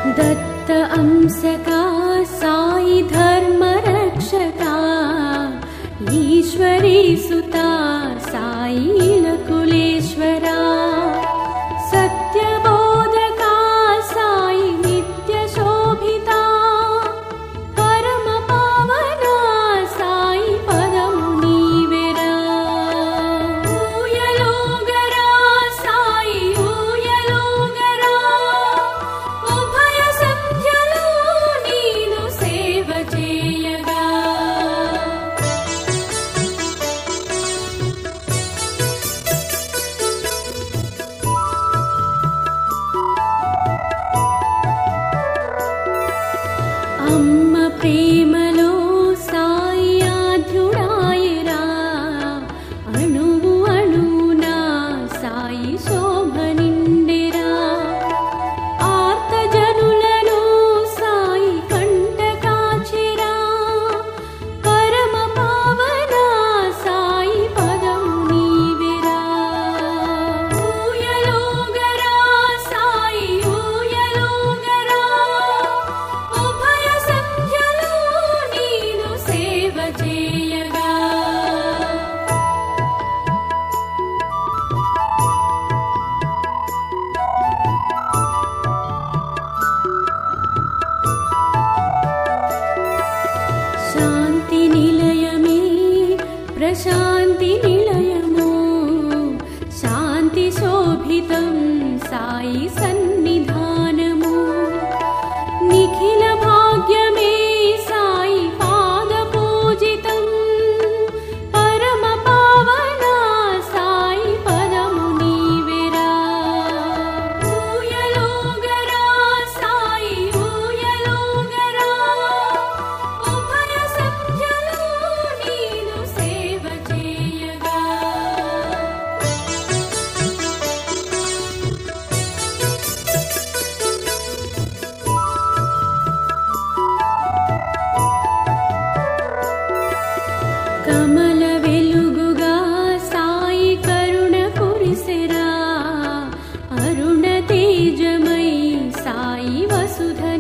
दत्त अंसका साई धर्म रक्षका ईश्वरी सुता साई लकुलेश्वरा सत्यबोधका साई नित्य शोभिता परम पावना साई पदमुनीवेरा ऊयलोगरा साई ऊयलोगरा उभय संध्यलो नीनु सेव चेयगा అమ్మ ప్రేమలో సాయి ఆద్యుడాయరా అణువు అణువునా సాయి శోభ నిండెరా ఆర్తజనులను సాయి కంట కాచెరా పరమ పావన సాయి పదము నీవెరా ఊయలోగరా సాయి ఊయలోగరా ఉభయ సంధ్యలో నీను సేవ చేయగా శాంతి నిలయమే ప్రశాంతి నిలయము శాంతి శోభితం సాయి సన్నిధానము నిఖిల భాగ్యమే సాయి పాద పూజితం పరమ పావన సాయి పదము నీవెరా ఊయలోగరా సాయి ఊయలోగరా ఉభయ సంధ్యలో నీను సేవ చేయగా కమల వెలుగుగా సాయి కరుణ కురిసెరా అరుణ తేజమై సాయి వసుధ